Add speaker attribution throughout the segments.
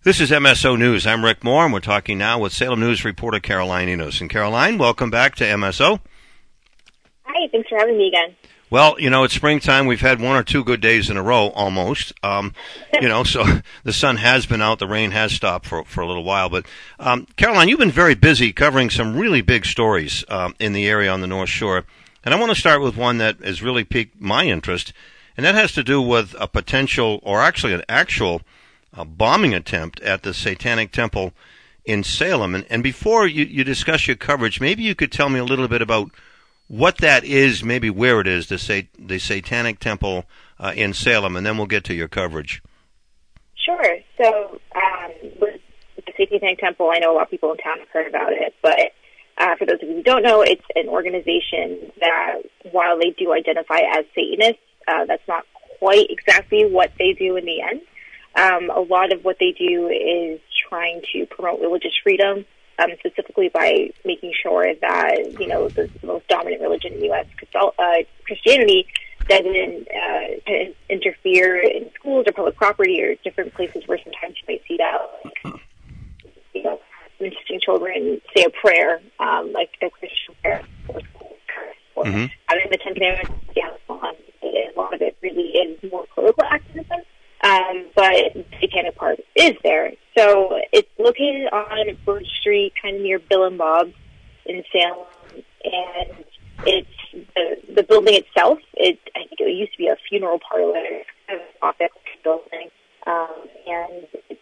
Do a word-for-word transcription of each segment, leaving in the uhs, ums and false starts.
Speaker 1: This is M S O News. I'm Rick Moore, and we're talking now with Salem News reporter Caroline Enos. And Caroline, welcome back to M S O.
Speaker 2: Hi, thanks for having me again.
Speaker 1: Well, you know, it's springtime. We've had one or two good days in a row, almost. Um, you know, so the sun has been out. The rain has stopped for for a little while. But, um, Caroline, you've been very busy covering some really big stories um, in the area on the North Shore. And I want to start with one that has really piqued my interest, and that has to do with a potential, or actually an actual, uh, bombing attempt at the Satanic Temple in Salem. And, and before you, you discuss your coverage, maybe you could tell me a little bit about what that is, maybe where it is, the Sat- the Satanic Temple uh, in Salem, and then we'll get to your coverage.
Speaker 2: Sure. So um, with the Satanic Temple, I know a lot of people in town have heard about it, but uh, for those of you who don't know, it's an organization that, while they do identify as Satanists, uh, that's not quite exactly what they do in the end. Um, a lot of what they do is trying to promote religious freedom, Um, specifically by making sure that, you know, the, the most dominant religion in the U S, uh, Christianity, doesn't uh, interfere in schools or public property or different places where sometimes you might see that, you know, interesting children say a prayer, um, like a Christian prayer or school or
Speaker 1: mm-hmm.
Speaker 2: having the Ten Commandments, yeah, on. A lot of it really is more political activism. Um, but the satanic part is there. So it's located on Birch Street, kind of near Bill and Bob's in Salem, and it's the, the building itself. It I think it used to be a funeral parlor, kind of office building, um, and it's,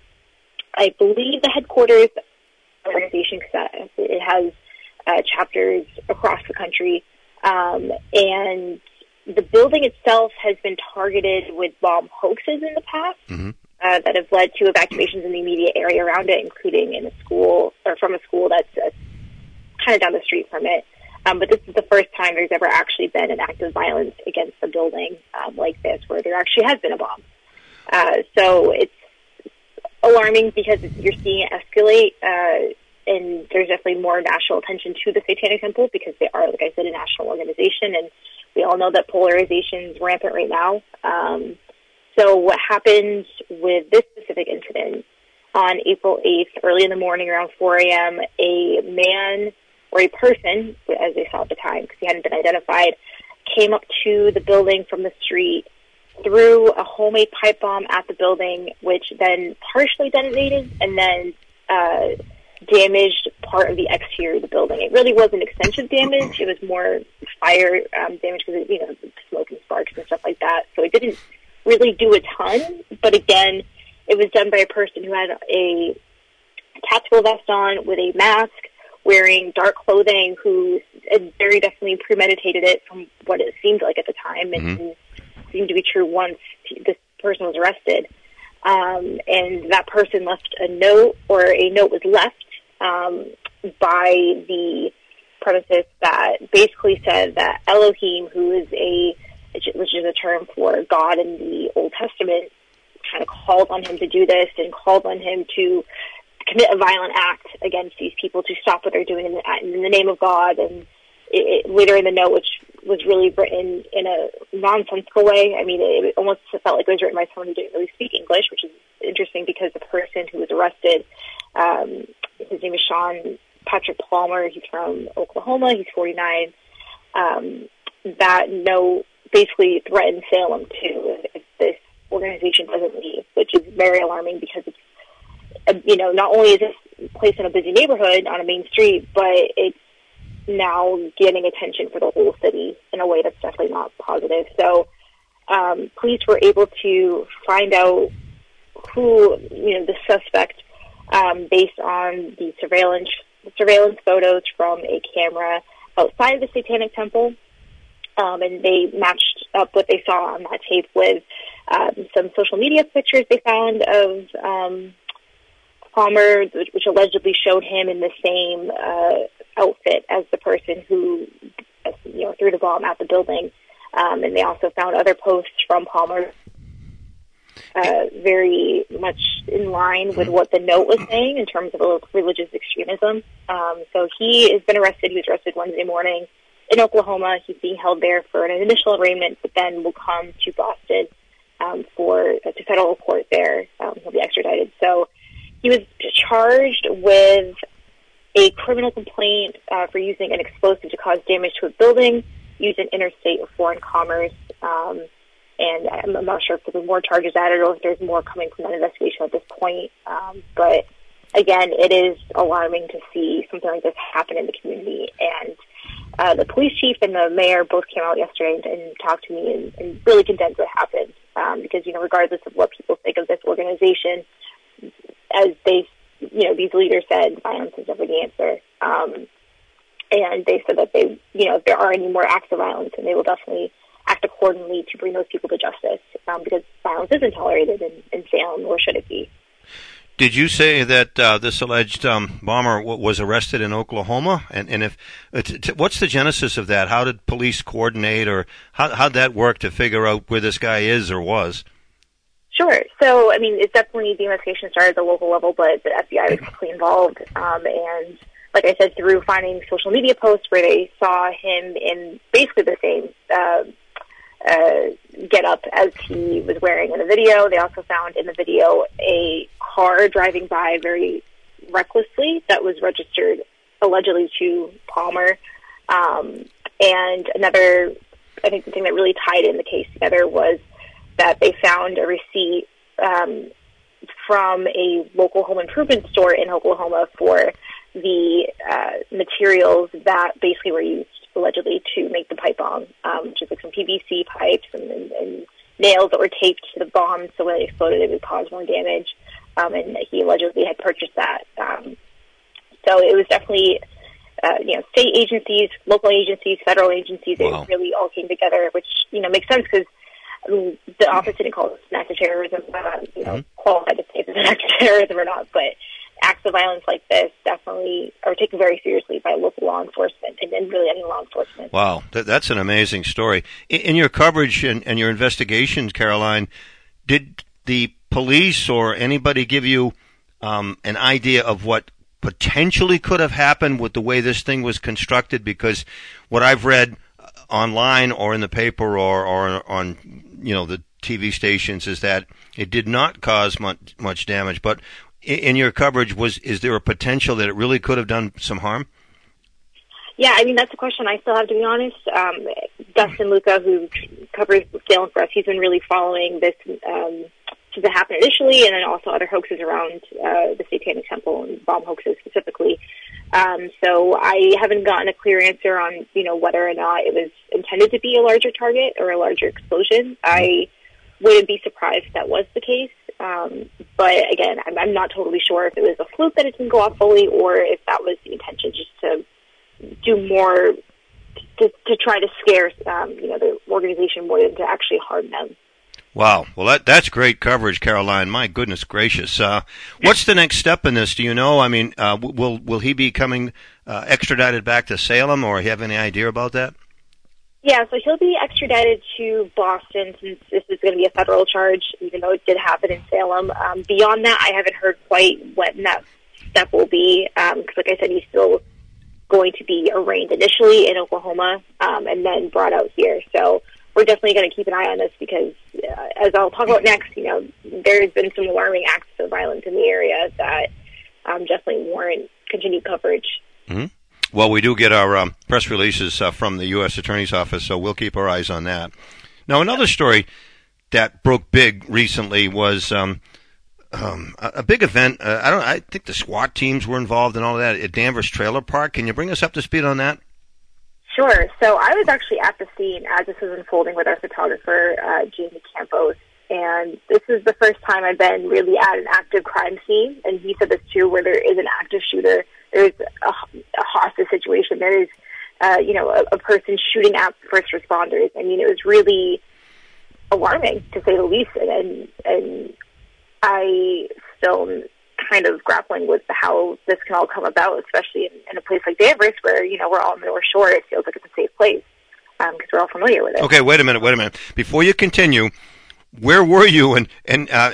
Speaker 2: I believe, the headquarters of the organization, because it has uh, chapters across the country, um, and the building itself has been targeted with bomb hoaxes in the past
Speaker 1: mm-hmm.
Speaker 2: uh, that have led to evacuations in the immediate area around it, including in a school or from a school that's uh, kind of down the street from it. Um, but this is the first time there's ever actually been an act of violence against a building um, like this, where there actually has been a bomb. Uh, so it's alarming because you're seeing it escalate, uh, and there's definitely more national attention to the Satanic Temple because they are, like I said, a national organization, and we all know that polarization is rampant right now. Um, so what happened with this specific incident on April eighth, early in the morning around four a.m., a man or a person, as they saw at the time because he hadn't been identified, came up to the building from the street, threw a homemade pipe bomb at the building, which then partially detonated and then uh, damaged part of the exterior of the building. It really wasn't extensive damage. It was more fire um, damage because, you know, smoke and sparks and stuff like that. So it didn't really do a ton. But again, it was done by a person who had a tactical vest on with a mask, wearing dark clothing, who had very definitely premeditated it from what it seemed like at the time, and mm-hmm. seemed to be true once this person was arrested. Um, and that person left a note, or a note was left Um, by the premises that basically said that Elohim, who is a, which is a term for God in the Old Testament, kind of called on him to do this and called on him to commit a violent act against these people, to stop what they're doing in the, in the name of God. And it, it, later in the note, which was really written in a nonsensical way. I mean, it, it almost felt like it was written by someone who didn't really speak English, which is interesting because the person who was arrested, um, his name is Sean Patrick Palmer. He's from Oklahoma. He's forty-nine. Um, that note basically threatened Salem too if, if this organization doesn't leave, which is very alarming because it's, uh, you know, not only is this place in a busy neighborhood on a main street, but it's now getting attention for the whole city in a way that's definitely not positive. So um, police were able to find out who, you know, the suspect, um, based on the surveillance surveillance photos from a camera outside of the Satanic Temple. Um, and they matched up what they saw on that tape with um, some social media pictures they found of um, Palmer, which, which allegedly showed him in the same uh, outfit as the person who, you know, threw the bomb at the building. Um, and they also found other posts from Palmer uh, very much in line with what the note was saying in terms of religious extremism. Um, so he has been arrested. He was arrested Wednesday morning in Oklahoma. He's being held there for an initial arraignment, but then will come to Boston um, for uh, to federal court there. Um, he'll be extradited. So he was charged with a criminal complaint uh, for using an explosive to cause damage to a building, used in interstate or foreign commerce. Um, and I'm, I'm not sure if there's more charges added or if there's more coming from that investigation at this point. Um, but again, it is alarming to see something like this happen in the community. And uh, the police chief and the mayor both came out yesterday and, and talked to me and, and really condemned what happened. Um, because, you know, regardless of what people think of this organization, as they, you know, these leaders said, violence is never the answer. Um, and they said that they, you know, if there are any more acts of violence, and they will definitely act accordingly to bring those people to justice, um, because violence isn't tolerated in, in Salem, nor should it be.
Speaker 1: Did you say that uh, this alleged um, bomber w- was arrested in Oklahoma? And, and if uh, t- t- what's the genesis of that? How did police coordinate, or how how'd that work to figure out where this guy is or was?
Speaker 2: Sure. So, I mean, it's definitely the investigation started at the local level, but the F B I was quickly involved. Um, and like I said, through finding social media posts where they saw him in basically the same uh, uh, get up as he was wearing in the video. They also found in the video a car driving by very recklessly that was registered allegedly to Palmer. Um, and another, I think the thing that really tied in the case together was that they found a receipt um, from a local home improvement store in Oklahoma for the uh, materials that basically were used allegedly to make the pipe bomb, um, which is like some P V C pipes and, and, and nails that were taped to the bomb so when it exploded it would cause more damage. Um, and he allegedly had purchased that. Um, so it was definitely, uh, you know, state agencies, local agencies, federal agencies, wow. It really all came together, which, you know, makes sense because I mean, the office didn't call it an act of terrorism. I'm not, you know, mm-hmm. qualified to say if it's an act of terrorism or not, but acts of violence like this definitely are taken very seriously by local law enforcement and, and really any law enforcement.
Speaker 1: Wow, that, that's an amazing story. In, in your coverage and, and your investigations, Caroline, did the police or anybody give you um, an idea of what potentially could have happened with the way this thing was constructed? Because what I've read online or in the paper or, or on, you know, the T V stations is that it did not cause much, much damage. But in, in your coverage, was is there a potential that it really could have done some harm?
Speaker 2: Yeah, I mean, that's a question I still have to be honest. Um, Dustin Luca, who covers Salem for us, he's been really following this um, since it happened initially, and then also other hoaxes around uh, the Satanic Temple and bomb hoaxes specifically. Um, so I haven't gotten a clear answer on, you know, whether or not it was intended to be a larger target or a larger explosion. I wouldn't be surprised if that was the case. Um, but again, I'm, I'm not totally sure if it was a fluke that it didn't go off fully or if that was the intention, just to do more to, to try to scare, um, you know, the organization more than to actually harm them.
Speaker 1: Wow. Well, that that's great coverage, Caroline. My goodness gracious. Uh, what's the next step in this? Do you know? I mean, uh, will will he be coming uh, extradited back to Salem, or do you have any idea about that?
Speaker 2: Yeah, so he'll be extradited to Boston since this is going to be a federal charge, even though it did happen in Salem. Um, beyond that, I haven't heard quite when that step will be, because um, like I said, he's still going to be arraigned initially in Oklahoma um, and then brought out here. So we're definitely going to keep an eye on this because, uh, as I'll talk about next, you know, there's been some alarming acts of violence in the area that um, definitely warrant continued coverage.
Speaker 1: Mm-hmm. Well, we do get our um, press releases uh, from the U S Attorney's Office, so we'll keep our eyes on that. Now, another story that broke big recently was um, um, a, a big event. Uh, I don't. I think the SWAT teams were involved in all of that at Danvers Trailer Park. Can you bring us up to speed on that?
Speaker 2: Sure. So I was actually at the scene as this was unfolding with our photographer, uh, Jamie Campos, and this is the first time I've been really at an active crime scene, and he said this too, where there is an active shooter, there's a, a hostage situation, there is, uh, you know, a, a person shooting at first responders. I mean, it was really alarming, to say the least, and, and I still am kind of grappling with how this can all come about, especially in, in a place like Danvers, where, you know, we're all in the North Shore. It feels like it's a safe place because um, we're all familiar with it.
Speaker 1: Okay, wait a minute, wait a minute. Before you continue, where were you? And and uh,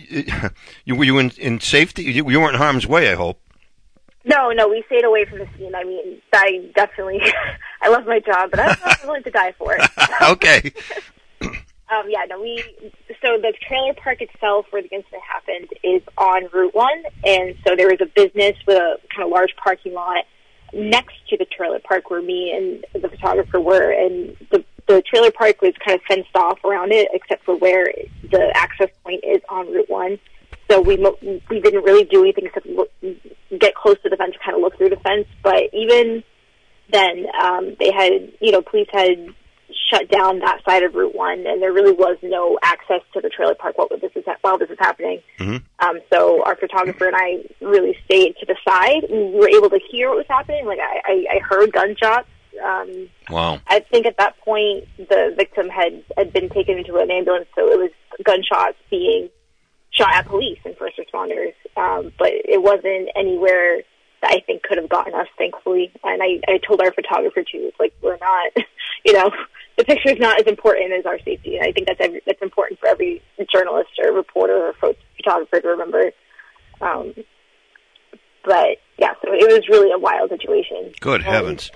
Speaker 1: you, were you in, in safety? You, you weren't in harm's way, I hope.
Speaker 2: No, no, we stayed away from the scene. I mean, I definitely, I love my job, but I'm not willing to die for it.
Speaker 1: Okay.
Speaker 2: Um, yeah, no, we, so the trailer park itself where the incident happened is on Route one, and so there was a business with a kind of large parking lot next to the trailer park where me and the photographer were, and the, the trailer park was kind of fenced off around it, except for where the access point is on Route one. So we we didn't really do anything except look, get close to the fence, kind of look through the fence, but even then, um, they had, you know, police had shut down that side of Route one, and there really was no access to the trailer park while this is, while this is happening.
Speaker 1: Mm-hmm.
Speaker 2: Um, so our photographer and I really stayed to the side. We were able to hear what was happening. Like, I, I, I heard gunshots. Um,
Speaker 1: wow.
Speaker 2: I think at that point, the victim had, had been taken into an ambulance, so it was gunshots being shot at police and first responders. Um, but it wasn't anywhere that I think could have gotten us, thankfully. And I, I told our photographer, too, like, we're not, you know, the picture is not as important as our safety. And I think that's every, that's important for every journalist or reporter or photographer to remember. Um, but, yeah, so it was really a wild situation.
Speaker 1: Good
Speaker 2: and
Speaker 1: heavens.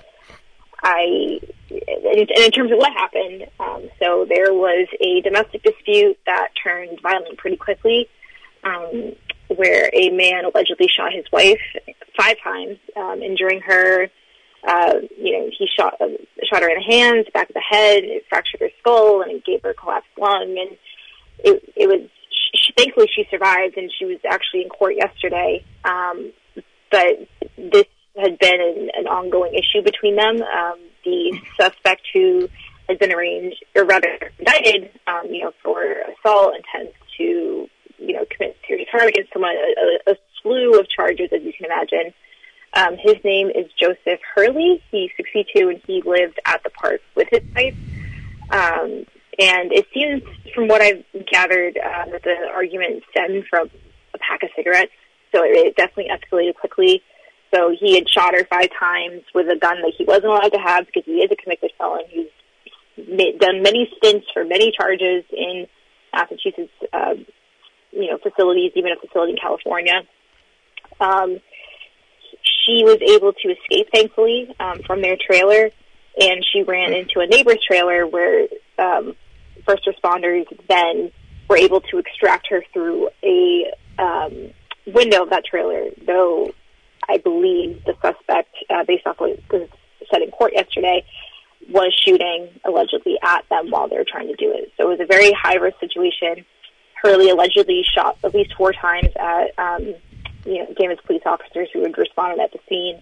Speaker 2: I, and in terms of what happened, um, so there was a domestic dispute that turned violent pretty quickly, um, where a man allegedly shot his wife five times, um, injuring her. Uh, you know, he shot uh, shot her in the hands, back of the head, it fractured her skull, and it gave her a collapsed lung. And it, it was, she, thankfully she survived, and she was actually in court yesterday. Um, but this had been an, an ongoing issue between them. Um, the suspect who has been arraigned, or rather indicted, um, you know, for assault, intends to, you know, commit serious harm against someone, a, a, a slew of charges, as you can imagine. Um, his name is Joseph Hurley. He's sixty-two, and he lived at the park with his wife. Um, and it seems, from what I've gathered, uh, that the argument stemmed from a pack of cigarettes. So it, it definitely escalated quickly. So he had shot her five times with a gun that he wasn't allowed to have because he is a convicted felon. He's made, done many stints for many charges in Massachusetts, uh, you know, facilities, even a facility in California. Um, she was able to escape, thankfully, um, from their trailer, and she ran into a neighbor's trailer where um, first responders then were able to extract her through a um, window of that trailer, though I believe the suspect, uh, based off what was said in court yesterday, was shooting allegedly at them while they were trying to do it. So it was a very high-risk situation. Hurley allegedly shot at least four times at um, you know, damaged police officers who had responded at the scene.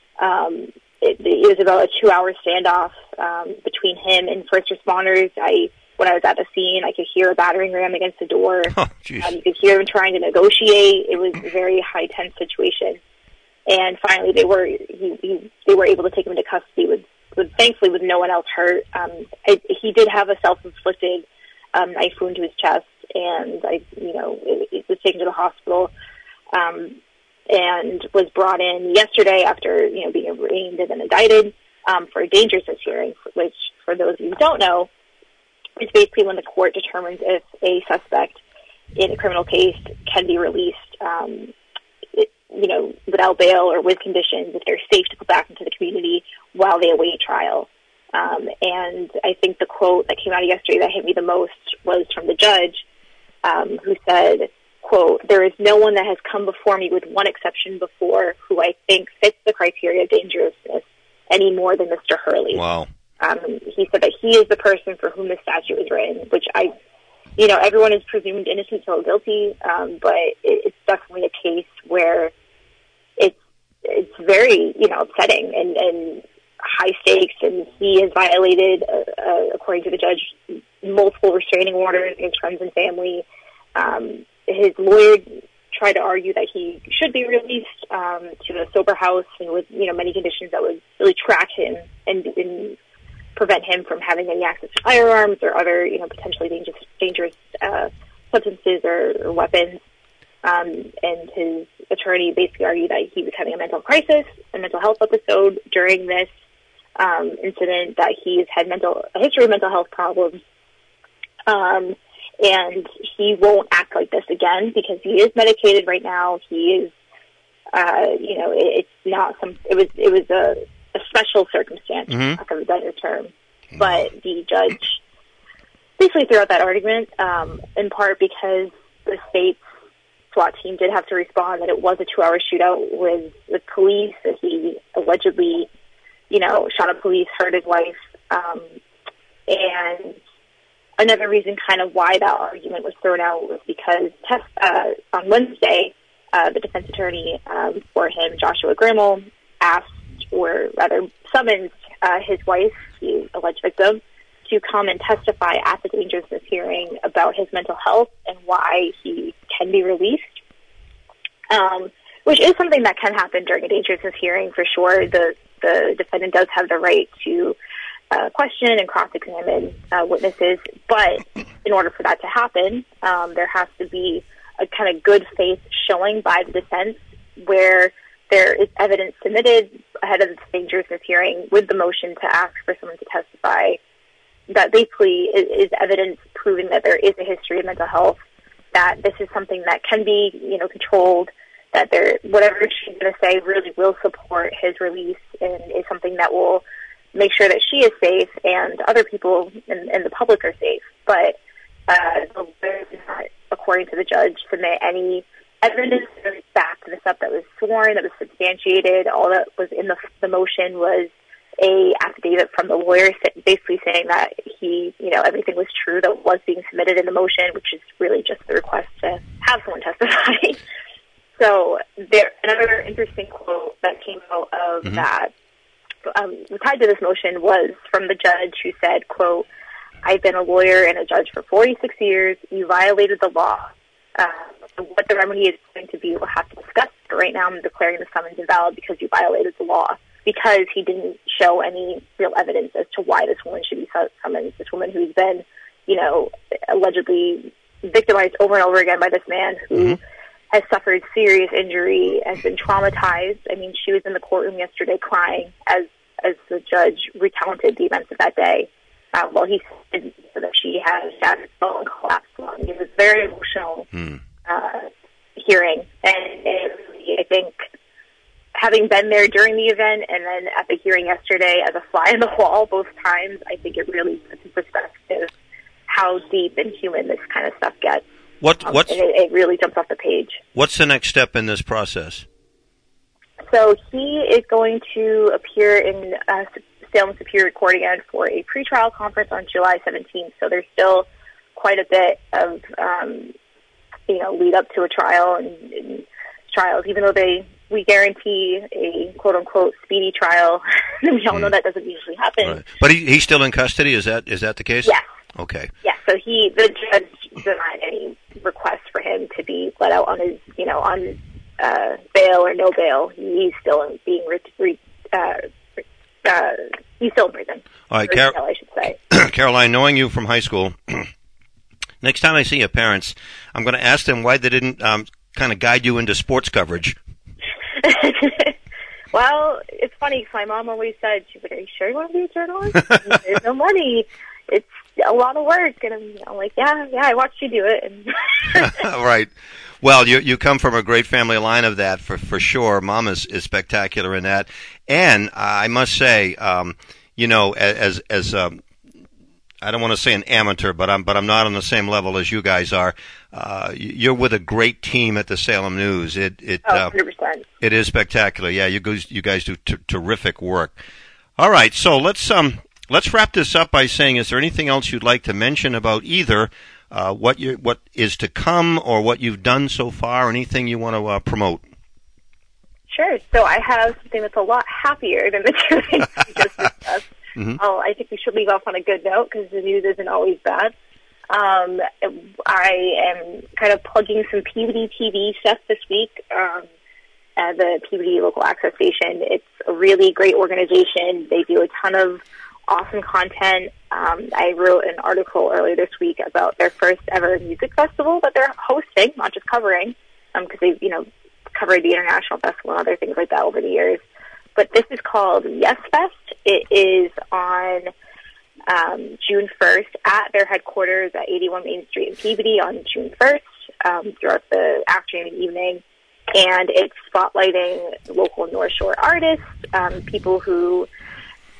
Speaker 2: Um, it, it was about a two-hour standoff um, between him and first responders. I, when I was at the scene, I could hear a battering ram against the door.
Speaker 1: Oh,
Speaker 2: um, you could hear him trying to negotiate. It was a very high-tense situation. And finally, they were he, he, they were able to take him into custody with, with thankfully, with no one else hurt. Um, I, he did have a self-inflicted um, knife wound to his chest, and I, you know, it, it was taken to the hospital. Um, and was brought in yesterday after, you know, being arraigned and then indicted um, for a dangerousness hearing, which, for those of you who don't know, is basically when the court determines if a suspect in a criminal case can be released, um, it, you know, without bail or with conditions, if they're safe to go back into the community while they await trial. Um, and I think the quote that came out yesterday that hit me the most was from the judge, um, who said, quote, "There is no one that has come before me with one exception before who I think fits the criteria of dangerousness any more than Mister Hurley."
Speaker 1: Wow.
Speaker 2: Um, he said that he is the person for whom the statute was written, which I, you know, everyone is presumed innocent until guilty, um, but it, it's definitely a case where it's it's very, you know, upsetting and, and high stakes, and he has violated, uh, uh, according to the judge, multiple restraining orders against friends and family. Um, his lawyer tried to argue that he should be released um, to a sober house and with, you know, many conditions that would really track him and, and prevent him from having any access to firearms or other, you know, potentially dangerous, dangerous uh, substances or, or weapons. Um, and his attorney basically argued that he was having a mental crisis, a mental health episode during this um, incident, that he's had mental a history of mental health problems. Um, and he won't act like this again because he is medicated right now. He is, uh, you know, it, it's not some, it was, it was a, a special circumstance, mm-hmm. for lack of a better term. But the judge basically threw out that argument, um, in part because the state's SWAT team did have to respond that it was a two-hour shootout with, with police, that he allegedly, you know, shot at police, hurt his wife. Um, and another reason kind of why that argument was thrown out was because test, uh, on Wednesday, uh, the defense attorney um, for him, Joshua Grimmel, asked, or rather summoned uh, his wife, the alleged victim, to come and testify at the dangerousness hearing about his mental health and why he can be released, um, which is something that can happen during a dangerousness hearing for sure. The the defendant does have the right to uh, question and cross-examine uh, witnesses, but in order for that to happen, um, there has to be a kind of good faith showing by the defense where there is evidence submitted ahead of the dangerousness hearing with the motion to ask for someone to testify that basically is, is evidence proving that there is a history of mental health, that this is something that can be, you know, controlled, that there, whatever she's going to say really will support his release and is something that will make sure that she is safe and other people in, in the public are safe. But uh, the lawyer did not, according to the judge, submit any evidence to back this up that was sworn, that was substantiated. All that was in the, the motion was a affidavit from the lawyer basically saying that he, you know, everything was true that was being submitted in the motion, which is really just the request to have someone testify. So there, another interesting quote that came out of mm-hmm. that, um, tied to this motion, was from the judge who said, quote, "I've been a lawyer and a judge for forty-six years. You violated the law. Uh, what the remedy is going to be, we'll have to discuss. But right now I'm declaring the summons invalid because you violated the law." Because he didn't show any real evidence as to why this woman should be summoned. This woman who's been, you know, allegedly victimized over and over again by this man who mm-hmm. has suffered serious injury, has been traumatized. I mean, she was in the courtroom yesterday crying as as the judge recounted the events of that day. Uh, while he said that she had had her bone collapsed lung. It was a very emotional mm. uh, hearing, and it really, I think, having been there during the event and then at the hearing yesterday as a fly in the wall both times, I think it really puts in perspective how deep and human this kind of stuff gets.
Speaker 1: What?
Speaker 2: Um,
Speaker 1: what's,
Speaker 2: and it, it really jumps off the page.
Speaker 1: What's the next step in this process?
Speaker 2: So he is going to appear in uh, Salem Superior Court again for a pretrial conference on July seventeenth. So there's still quite a bit of, um, you know, lead up to a trial and, and trials, even though they... we guarantee a quote-unquote speedy trial. We all mm. know that doesn't usually happen.
Speaker 1: Right. But he, he's still in custody? Is that is that the case?
Speaker 2: Yes.
Speaker 1: Okay.
Speaker 2: Yes. So he, the judge denied any request for him to be let out on his, you know, on uh, bail or no bail. He's still being re- re- uh, uh, he's still in prison.
Speaker 1: All right, Car-
Speaker 2: I should say.
Speaker 1: Caroline, knowing you from high school, next time I see your parents, I'm going to ask them why they didn't um, kind of guide you into sports coverage.
Speaker 2: Well, it's funny because my mom always said, she's like, "Are you sure you want to be a journalist? There's no money. It's a lot of work." And I'm, I'm like, yeah, yeah, I watched you do it. And
Speaker 1: Right. Well, you you come from a great family line of that, for, for sure. Mom is, is spectacular in that. And uh, I must say, um, you know, as, as um, I don't want to say an amateur, but I'm but I'm not on the same level as you guys are. Uh, you're with a great team at the Salem News. It it
Speaker 2: oh,
Speaker 1: uh,
Speaker 2: one hundred percent.
Speaker 1: It is spectacular. Yeah, you guys you guys do t- terrific work. All right, so let's um let's wrap this up by saying, is there anything else you'd like to mention about either uh, what you what is to come or what you've done so far? Anything you want to uh, promote?
Speaker 2: Sure. So I have something that's a lot happier than the two things we just discussed. Mm-hmm. Oh, I think we should leave off on a good note because the news isn't always bad. Um, I am kind of plugging some P B D T V stuff this week um, at the P B D local access station. It's a really great organization. They do a ton of awesome content. Um, I wrote an article earlier this week about their first ever music festival that they're hosting, not just covering, because um, they've, you know, covered the International Festival and other things like that over the years. But this is called Yes Fest. It is on um, June first at their headquarters at eighty-one Main Street in Peabody on June first um, throughout the afternoon and evening. And it's spotlighting local North Shore artists, um, people who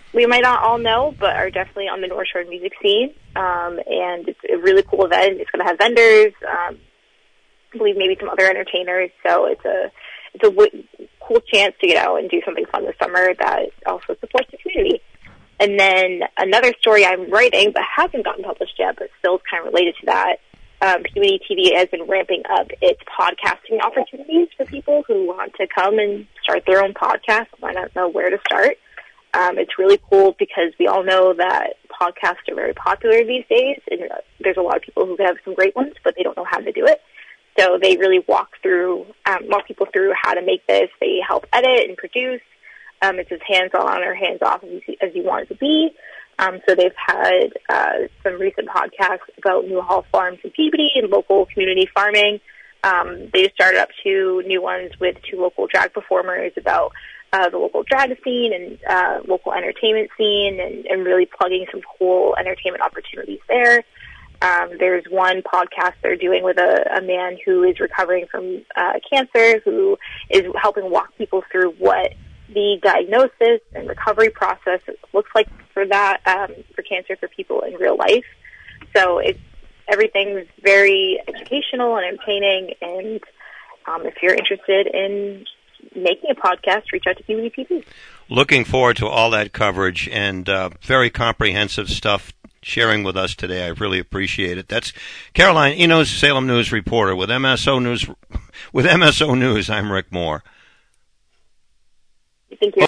Speaker 2: we might not all know, but are definitely on the North Shore music scene. Um, and it's a really cool event. It's going to have vendors, um, I believe maybe some other entertainers. So it's a it's a w- cool chance to get out and do something fun this summer that also supports the community. And then another story I'm writing, but hasn't gotten published yet, but still is kind of related to that. Um, Community T V has been ramping up its podcasting opportunities for people who want to come and start their own podcast, might not know where to start. Um, it's really cool because we all know that podcasts are very popular these days, and there's a lot of people who have some great ones, but they don't know how to do it. So they really walk through, um, walk people through how to make this. They help edit and produce. Um, it's as hands-on or hands-off as you, as you want it to be. Um, so they've had uh, some recent podcasts about Newhall Farms in Peabody and local community farming. Um, they just started up two new ones with two local drag performers about uh, the local drag scene and uh, local entertainment scene, and, and really plugging some cool entertainment opportunities there. Um, there's one podcast they're doing with a, a man who is recovering from uh, cancer, who is helping walk people through what the diagnosis and recovery process looks like for that, um, for cancer for people in real life. So it's, everything's very educational and entertaining, and um, if you're interested in making a podcast, reach out to Community T V.
Speaker 1: Looking forward to all that coverage and uh, very comprehensive stuff sharing with us today. I really appreciate it. That's Caroline Enos, Salem News reporter with M S O News. With M S O News, I'm Rick Moore.
Speaker 2: Thank you.